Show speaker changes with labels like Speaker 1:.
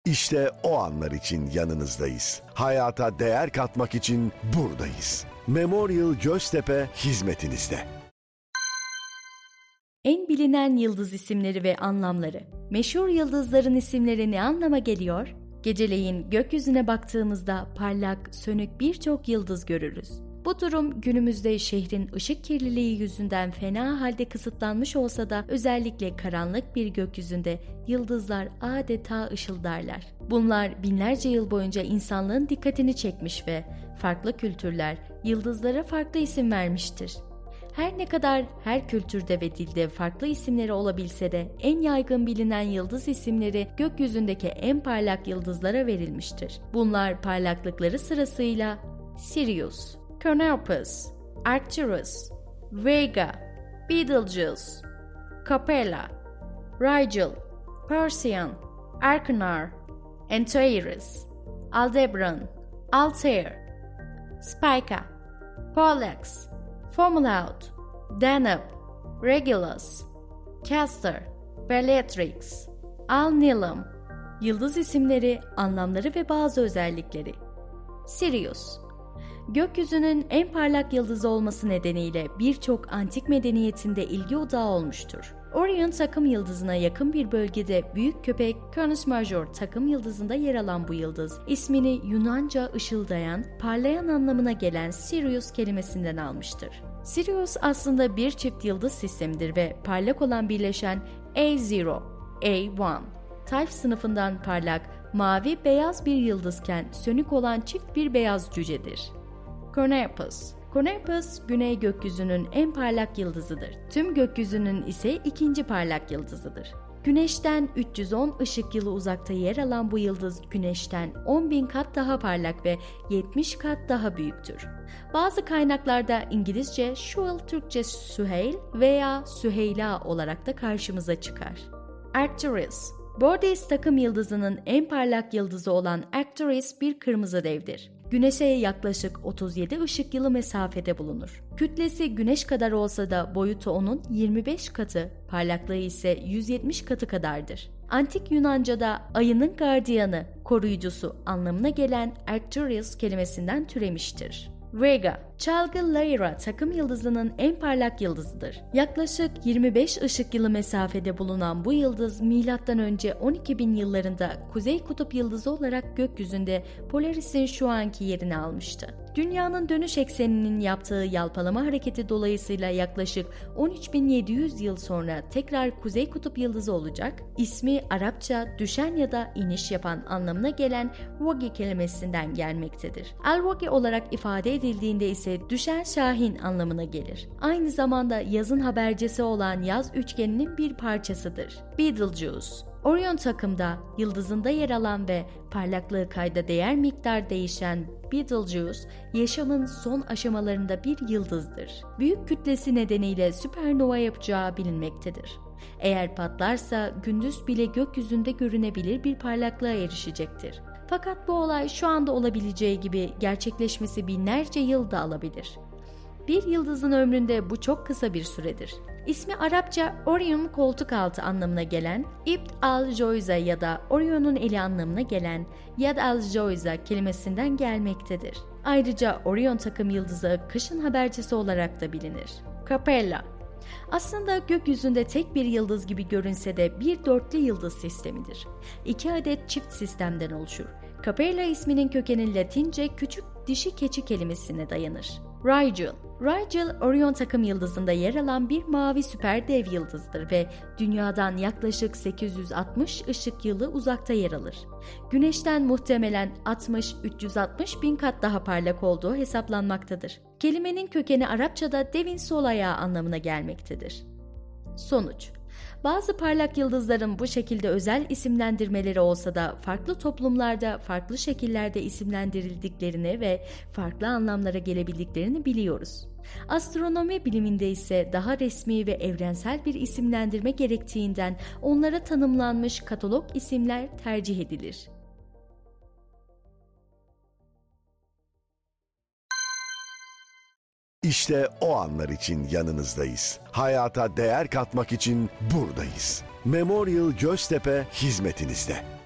Speaker 1: İşte o anlar için yanınızdayız. Hayata değer katmak için buradayız. Memorial Göztepe hizmetinizde.
Speaker 2: En bilinen yıldız isimleri ve anlamları. Meşhur yıldızların isimleri ne anlama geliyor? Geceleyin gökyüzüne baktığımızda parlak, sönük birçok yıldız görürüz. Bu durum günümüzde şehrin ışık kirliliği yüzünden fena halde kısıtlanmış olsa da özellikle karanlık bir gökyüzünde yıldızlar adeta ışıldarlar. Bunlar binlerce yıl boyunca insanlığın dikkatini çekmiş ve farklı kültürler yıldızlara farklı isim vermiştir. Her ne kadar her kültürde ve dilde farklı isimleri olabilse de en yaygın bilinen yıldız isimleri gökyüzündeki en parlak yıldızlara verilmiştir. Bunlar parlaklıkları sırasıyla Sirius, Canopus, Arcturus, Vega, Betelgeuse, Capella, Rigel, Perseus, Achernar, Antares, Aldebaran, Altair, Spica, Pollux, Fomalhaut, Deneb, Regulus, Castor, Bellatrix, Alnilam. Yıldız isimleri, anlamları ve bazı özellikleri. Sirius, gökyüzünün en parlak yıldızı olması nedeniyle birçok antik medeniyetinde ilgi odağı olmuştur. Orion takım yıldızına yakın bir bölgede büyük köpek Canis Major takım yıldızında yer alan bu yıldız, ismini Yunanca ışıldayan, parlayan anlamına gelen Sirius kelimesinden almıştır. Sirius aslında bir çift yıldız sistemidir ve parlak olan birleşen A0, A1 tayf sınıfından parlak, mavi beyaz bir yıldızken sönük olan çift bir beyaz cücedir. Canopus, güney gökyüzünün en parlak yıldızıdır. Tüm gökyüzünün ise ikinci parlak yıldızıdır. Güneşten 310 ışık yılı uzakta yer alan bu yıldız Güneş'ten 10.000 kat daha parlak ve 70 kat daha büyüktür. Bazı kaynaklarda İngilizce Şuel, Türkçe Süheyl veya Süheyla olarak da karşımıza çıkar. Arcturus, Boreas takım yıldızının en parlak yıldızı olan Arcturus bir kırmızı devdir. Güneş'e yaklaşık 37 ışık yılı mesafede bulunur. Kütlesi Güneş kadar olsa da boyutu onun 25 katı, parlaklığı ise 170 katı kadardır. Antik Yunanca'da ayının gardiyanı, koruyucusu anlamına gelen Arcturus kelimesinden türemiştir. Vega, çalgı Lyra takım yıldızının en parlak yıldızıdır. Yaklaşık 25 ışık yılı mesafede bulunan bu yıldız M.Ö. 12.000 yıllarında Kuzey Kutup Yıldızı olarak gökyüzünde Polaris'in şu anki yerini almıştı. Dünyanın dönüş ekseninin yaptığı yalpalama hareketi dolayısıyla yaklaşık 13.700 yıl sonra tekrar Kuzey Kutup Yıldızı olacak, ismi Arapça düşen ya da iniş yapan anlamına gelen Vagi kelimesinden gelmektedir. El-Vagi olarak ifade edildiğinde ise düşen şahin anlamına gelir. Aynı zamanda yazın habercisi olan yaz üçgeninin bir parçasıdır. Betelgeuse, Orion takımda yıldızında yer alan ve parlaklığı kayda değer miktar değişen Betelgeuse, yaşamın son aşamalarında bir yıldızdır. Büyük kütlesi nedeniyle süpernova yapacağı bilinmektedir. Eğer patlarsa gündüz bile gökyüzünde görünebilir bir parlaklığa erişecektir. Fakat bu olay şu anda olabileceği gibi gerçekleşmesi binlerce yıl da alabilir. Bir yıldızın ömründe bu çok kısa bir süredir. İsmi Arapça Orion koltuk altı anlamına gelen Ibn al-Joyza ya da Orion'un eli anlamına gelen Yad al-Joyza kelimesinden gelmektedir. Ayrıca Orion takım yıldızı kışın habercisi olarak da bilinir. Capella, aslında gökyüzünde tek bir yıldız gibi görünse de bir dörtlü yıldız sistemidir. 2 adet çift sistemden oluşur. Capella isminin kökeni Latince küçük dişi keçi kelimesine dayanır. Rigel, Orion takım yıldızında yer alan bir mavi süper dev yıldızdır ve Dünya'dan yaklaşık 860 ışık yılı uzakta yer alır. Güneş'ten muhtemelen 60-360 bin kat daha parlak olduğu hesaplanmaktadır. Kelimenin kökeni Arapçada devin sol ayağı anlamına gelmektedir. Sonuç: bazı parlak yıldızların bu şekilde özel isimlendirmeleri olsa da farklı toplumlarda farklı şekillerde isimlendirildiklerini ve farklı anlamlara gelebildiklerini biliyoruz. Astronomi biliminde ise daha resmi ve evrensel bir isimlendirme gerektiğinden onlara tanımlanmış katalog isimler tercih edilir.
Speaker 1: İşte o anlar için yanınızdayız. Hayata değer katmak için buradayız. Memorial Göztepe hizmetinizde.